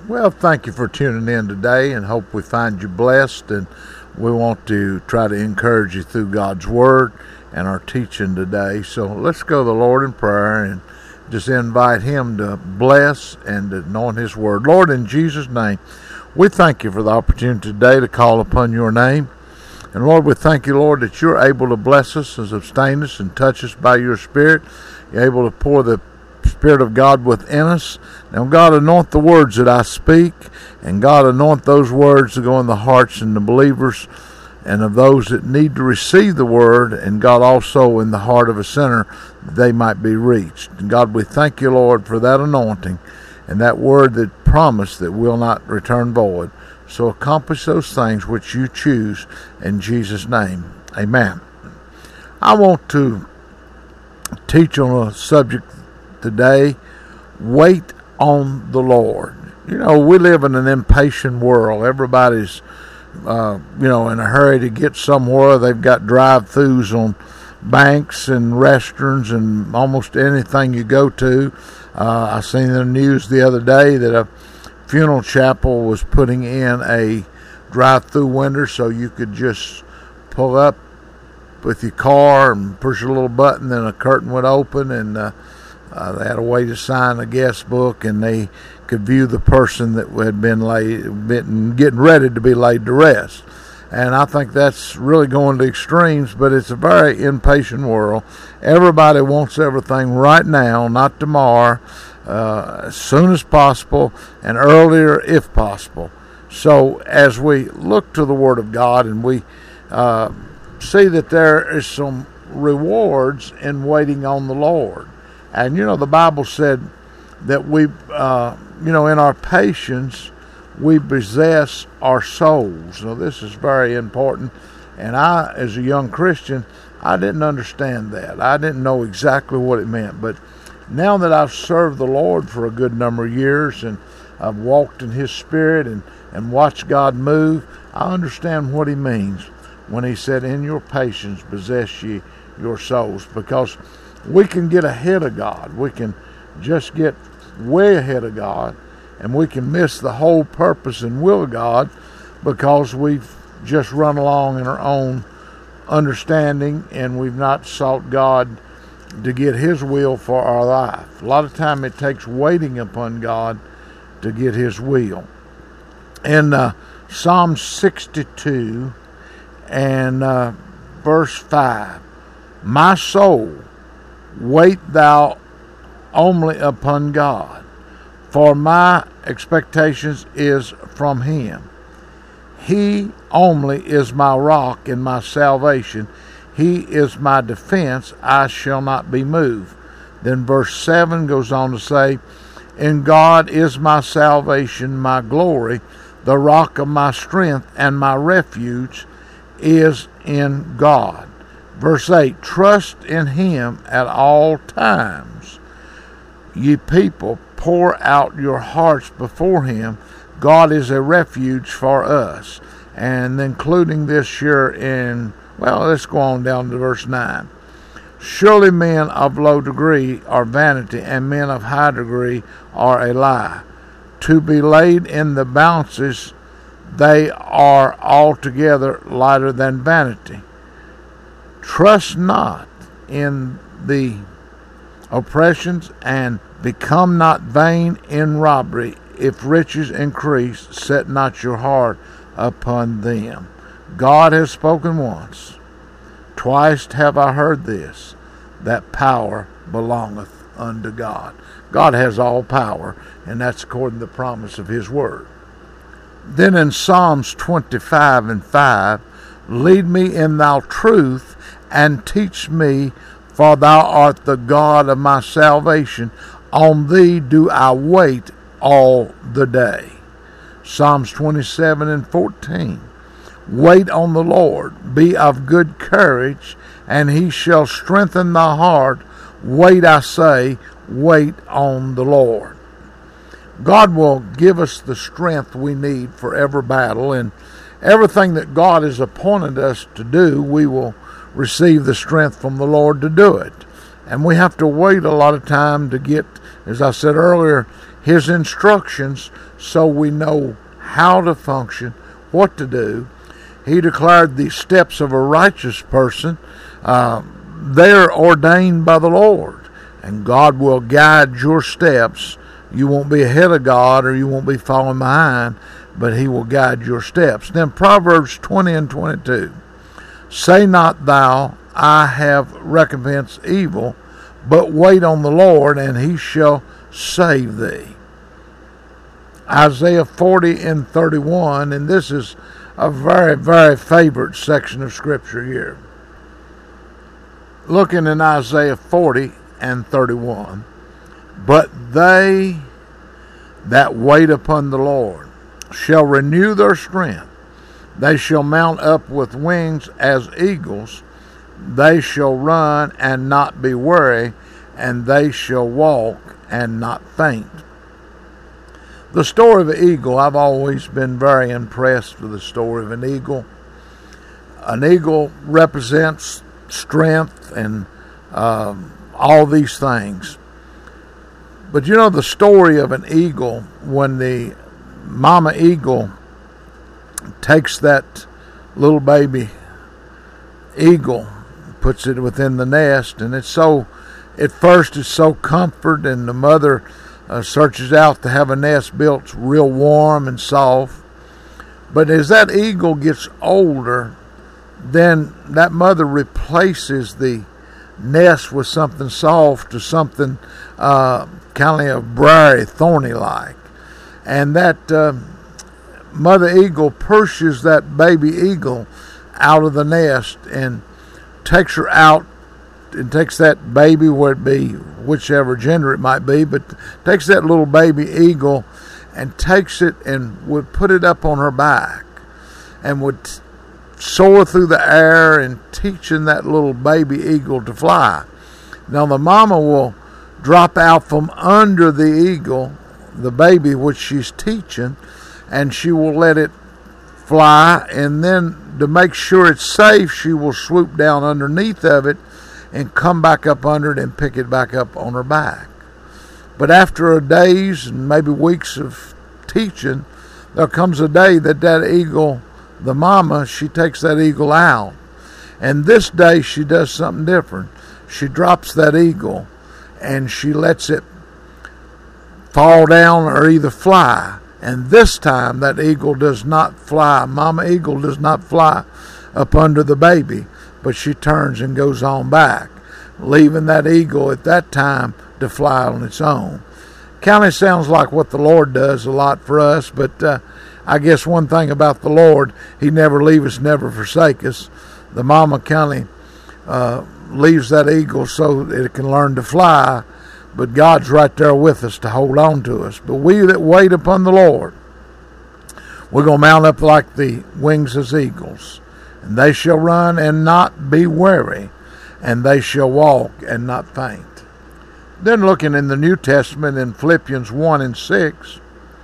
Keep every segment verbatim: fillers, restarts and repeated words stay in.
Well, thank you for tuning in today, and hope we find you blessed. And we want to try to encourage you through God's Word and our teaching today. So let's go to the Lord in prayer and just invite Him to bless and to anoint His Word. Lord, in Jesus' name, we thank you for the opportunity today to call upon your name. And Lord, we thank you, Lord, that you're able to bless us and sustain us and touch us by your Spirit. You're able to pour the Spirit of God within us. Now, God, anoint the words that I speak, and God, anoint those words to go in the hearts and the believers and of those that need to receive the word, and God, also in the heart of a sinner, that they might be reached. And God, we thank you, Lord, for that anointing and that word that promised that will not return void. So accomplish those things which you choose in Jesus' name. Amen. I want to teach on a subject today: wait on the Lord. You know, we live in an impatient world. Everybody's, uh, you know, in a hurry to get somewhere. They've got drive-thrus on banks and restaurants and almost anything you go to. Uh, I seen in the news the other day that a funeral chapel was putting in a drive-through window so you could just pull up with your car and push a little button, then a curtain would open, and uh, Uh, they had a way to sign a guest book, and they could view the person that had been laid, been getting ready to be laid to rest. And I think that's really going to extremes, but it's a very impatient world. Everybody wants everything right now, not tomorrow, uh, as soon as possible, and earlier if possible. So as we look to the Word of God and we uh, see that there is some rewards in waiting on the Lord. And, you know, the Bible said that we, uh, you know, in our patience, we possess our souls. So this is very important. And I, as a young Christian, I didn't understand that. I didn't know exactly what it meant. But now that I've served the Lord for a good number of years, and I've walked in His Spirit and, and watched God move, I understand what He means when He said, in your patience possess ye your souls. Because we can get ahead of God. We can just get way ahead of God, and we can miss the whole purpose and will of God because we've just run along in our own understanding, and we've not sought God to get His will for our life. A lot of time it takes waiting upon God to get His will. In uh, Psalm sixty-two and uh, verse five, my soul, wait thou only upon God, for my expectations is from Him. He only is my rock and my salvation. He is my defense. I shall not be moved. Then verse seven goes on to say, in God is my salvation, my glory, the rock of my strength, and my refuge is in God. Verse eight, trust in Him at all times. Ye people, pour out your hearts before Him. God is a refuge for us. And including this here in, well, let's go on down to verse nine. Surely men of low degree are vanity, and men of high degree are a lie. To be laid in the balances, they are altogether lighter than vanity. Trust not in the oppressions, and become not vain in robbery. If riches increase, set not your heart upon them. God has spoken once. Twice have I heard this, that power belongeth unto God. God has all power, and that's according to the promise of His Word. Then in Psalms twenty-five and five, lead me in thy truth, and teach me, for thou art the God of my salvation. On thee do I wait all the day. Psalms twenty-seven and fourteen. Wait on the Lord, be of good courage, and He shall strengthen thy heart. Wait, I say, wait on the Lord. God will give us the strength we need for every battle, and everything that God has appointed us to do, we will receive the strength from the Lord to do it. And we have to wait a lot of time to get, as I said earlier, His instructions so we know how to function, what to do. He declared the steps of a righteous person, uh, they're ordained by the Lord, and God will guide your steps. You won't be ahead of God, or you won't be falling behind, but He will guide your steps. Then Proverbs twenty and twenty-two. Say not thou, I have recompensed evil, but wait on the Lord, and He shall save thee. Isaiah forty and thirty-one, and this is a very, very favorite section of Scripture here. Looking in Isaiah forty and thirty-one, but they that wait upon the Lord shall renew their strength. They shall mount up with wings as eagles. They shall run and not be weary, and they shall walk and not faint. The story of an eagle, I've always been very impressed with the story of an eagle. An eagle represents strength and um, all these things. But you know the story of an eagle, when the mama eagle takes that little baby eagle, puts it within the nest, and it's so, at first it's so comfort, and the mother uh, searches out to have a nest built real warm and soft. But as that eagle gets older, then that mother replaces the nest with something soft to something uh, kind of briary, thorny-like. And that uh, mother eagle pushes that baby eagle out of the nest and takes her out and takes that baby, where it be, whichever gender it might be, but takes that little baby eagle and takes it and would put it up on her back and would t- soar through the air and teaching that little baby eagle to fly. Now the mama will drop out from under the eagle, the baby which she's teaching, and she will let it fly, and then to make sure it's safe, she will swoop down underneath of it and come back up under it and pick it back up on her back. But after a days and maybe weeks of teaching, there comes a day that that eagle, the mama, she takes that eagle out. And this day she does something different. She drops that eagle and she lets it fall down or either fly. And this time that eagle does not fly. Mama eagle does not fly up under the baby, but she turns and goes on back, leaving that eagle at that time to fly on its own. Kind of sounds like what the Lord does a lot for us, but uh, I guess one thing about the Lord, He never leave us, never forsake us. The mama kind of uh, leaves that eagle so that it can learn to fly, but God's right there with us to hold on to us. But we that wait upon the Lord, we're going to mount up like the wings as eagles. And they shall run and not be weary, and they shall walk and not faint. Then looking in the New Testament in Philippians one and six,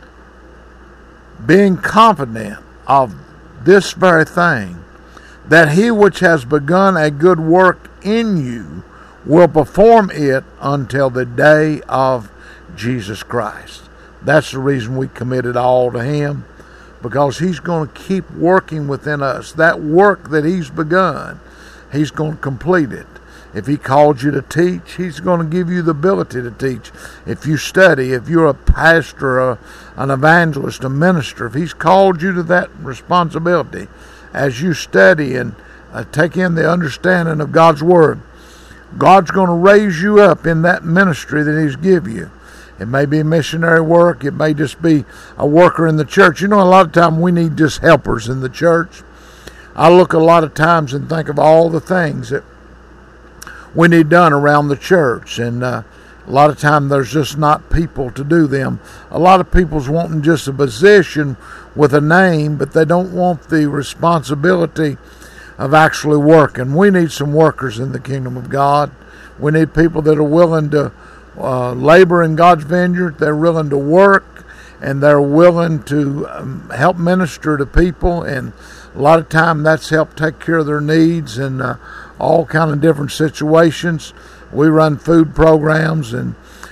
being confident of this very thing, that He which has begun a good work in you will perform it until the day of Jesus Christ. That's the reason we commit it all to Him, because He's going to keep working within us. That work that He's begun, He's going to complete it. If He called you to teach, He's going to give you the ability to teach. If you study, if you're a pastor, a, an evangelist, a minister, if He's called you to that responsibility, as you study and uh, take in the understanding of God's Word, God's going to raise you up in that ministry that He's given you. It may be missionary work. It may just be a worker in the church. You know, a lot of times we need just helpers in the church. I look a lot of times and think of all the things that we need done around the church. And uh, a lot of times there's just not people to do them. A lot of people's wanting just a position with a name, but they don't want the responsibility of actually working. We need some workers in the kingdom of God. We need people that are willing to uh, labor in God's vineyard. They're willing to work, and they're willing to um, help minister to people. And a lot of time that's helped take care of their needs in uh, all kind of different situations. We run food programs, and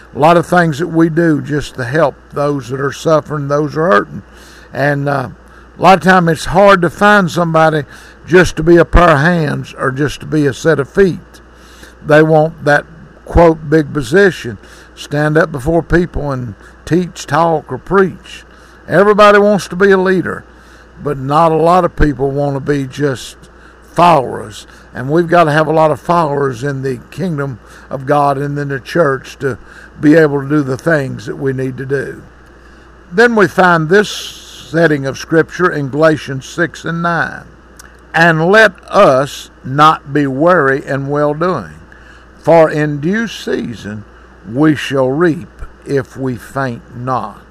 a lot of things that we do just to help those that are suffering, those that are hurting. And uh, a lot of times it's hard to find somebody just to be a pair of hands or just to be a set of feet. They want that, quote, big position, stand up before people and teach, talk, or preach. Everybody wants to be a leader, but not a lot of people want to be just followers. And we've got to have a lot of followers in the kingdom of God and in the church to be able to do the things that we need to do. Then we find this setting of Scripture in Galatians six and nine. And let us not be weary in well-doing, for in due season we shall reap if we faint not.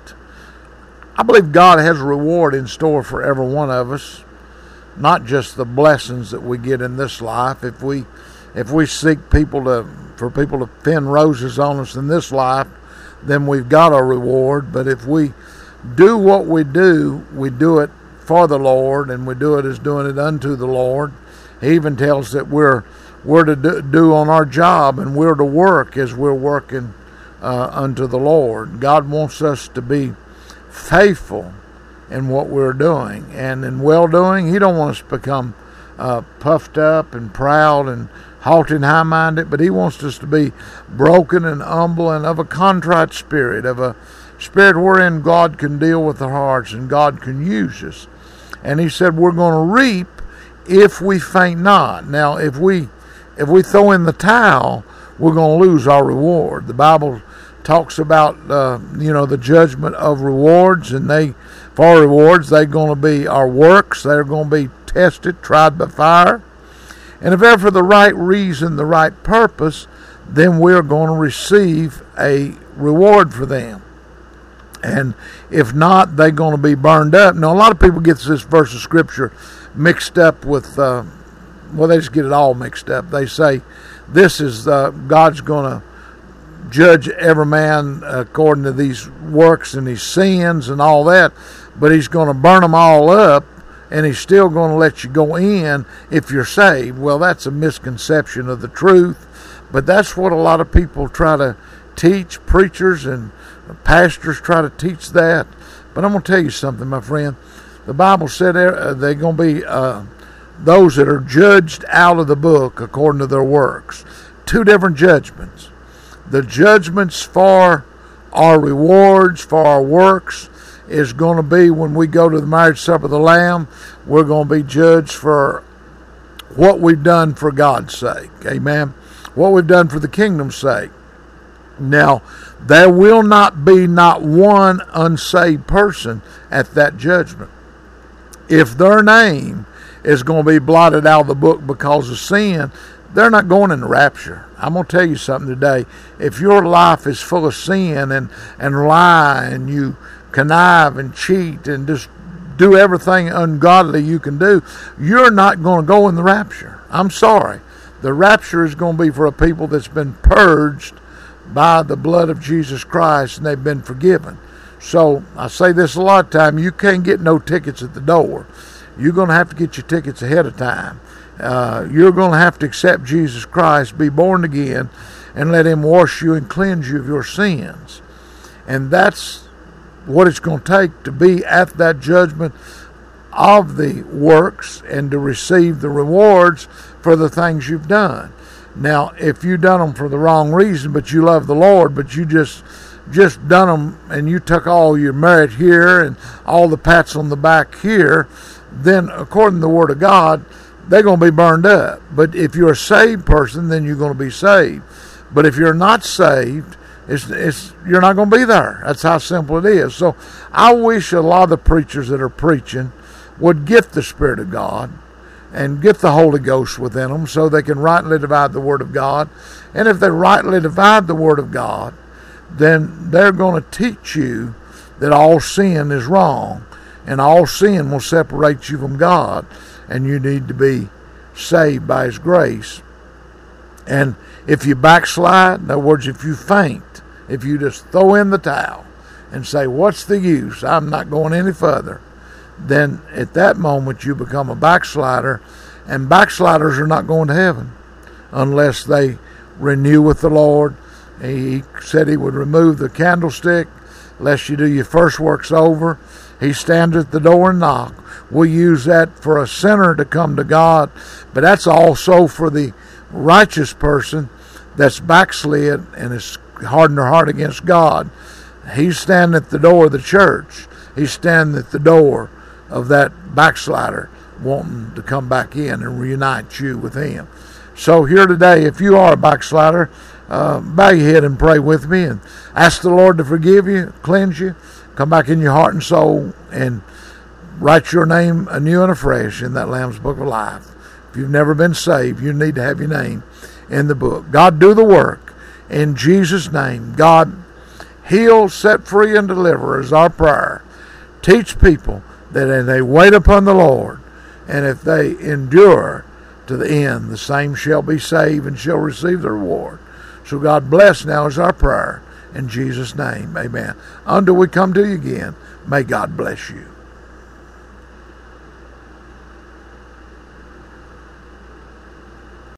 I believe God has a reward in store for every one of us, not just the blessings that we get in this life. If we if we seek people to for people to pin roses on us in this life, then we've got a reward. But if we do what we do, we do it for the Lord, and we do it as doing it unto the Lord. He even tells that we're we're to do, do on our job, and we're to work as we're working uh, unto the Lord. God wants us to be faithful in what we're doing, and in well-doing. He don't want us to become uh, puffed up and proud and haughty and high-minded, but He wants us to be broken and humble and of a contrite spirit, of a spirit wherein God can deal with our hearts and God can use us. And He said we're going to reap if we faint not. Now, if we if we throw in the towel, we're going to lose our reward. The Bible talks about uh, you know the judgment of rewards, and they for our rewards they're going to be our works. They're going to be tested, tried by fire, and if they're for the right reason, the right purpose, then we're going to receive a reward for them. And if not, they're going to be burned up. Now, a lot of people get this verse of Scripture mixed up with, uh, well, they just get it all mixed up. They say this is, uh, God's going to judge every man according to these works and his sins and all that, but He's going to burn them all up, and He's still going to let you go in if you're saved. Well, that's a misconception of the truth, but that's what a lot of people try to teach. Preachers and pastors try to teach that. But I'm going to tell you something, my friend. The Bible said they're, they're going to be uh, those that are judged out of the book according to their works. Two different judgments. The judgments for our rewards, for our works, is going to be when we go to the marriage supper of the Lamb. We're going to be judged for what we've done for God's sake. Amen. What we've done for the kingdom's sake. Now, there will not be not one unsaved person at that judgment. If their name is going to be blotted out of the book because of sin, they're not going in the rapture. I'm going to tell you something today. If your life is full of sin and, and lie, and you connive and cheat and just do everything ungodly you can do, you're not going to go in the rapture. I'm sorry. The rapture is going to be for a people that's been purged by the blood of Jesus Christ, and they've been forgiven. So I say this a lot of time: you can't get no tickets at the door. You're going to have to get your tickets ahead of time. Uh, you're going to have to accept Jesus Christ, be born again, and let Him wash you and cleanse you of your sins. And that's what it's going to take to be at that judgment of the works and to receive the rewards for the things you've done. Now, if you done them for the wrong reason, but you love the Lord, but you just just done them and you took all your merit here and all the pats on the back here, then according to the Word of God, they're going to be burned up. But if you're a saved person, then you're going to be saved. But if you're not saved, it's, it's you're not going to be there. That's how simple it is. So I wish a lot of the preachers that are preaching would get the Spirit of God and get the Holy Ghost within them so they can rightly divide the Word of God. And if they rightly divide the Word of God, then they're going to teach you that all sin is wrong, and all sin will separate you from God, and you need to be saved by His grace. And if you backslide, in other words, if you faint, if you just throw in the towel and say, what's the use? I'm not going any further. Then at that moment you become a backslider, and backsliders are not going to heaven unless they renew with the Lord, He said he would remove the candlestick lest you do your first works over. He stands at the door and knock. We use that for a sinner to come to God, but that's also for the righteous person that's backslid and has hardened their heart against God. He's standing at the door of the church. He's standing at the door of that backslider wanting to come back in and reunite you with him. So here today, if you are a backslider, uh, bow your head and pray with me and ask the Lord to forgive you, cleanse you, come back in your heart and soul, and write your name anew and afresh in that Lamb's Book of Life. If you've never been saved, you need to have your name in the book. God, do the work in Jesus' name. God, heal, set free, and deliver is our prayer. Teach people that they wait upon the Lord, and if they endure to the end, the same shall be saved and shall receive the reward. So God bless now is our prayer. In Jesus' name, amen. Until we come to you again, may God bless you.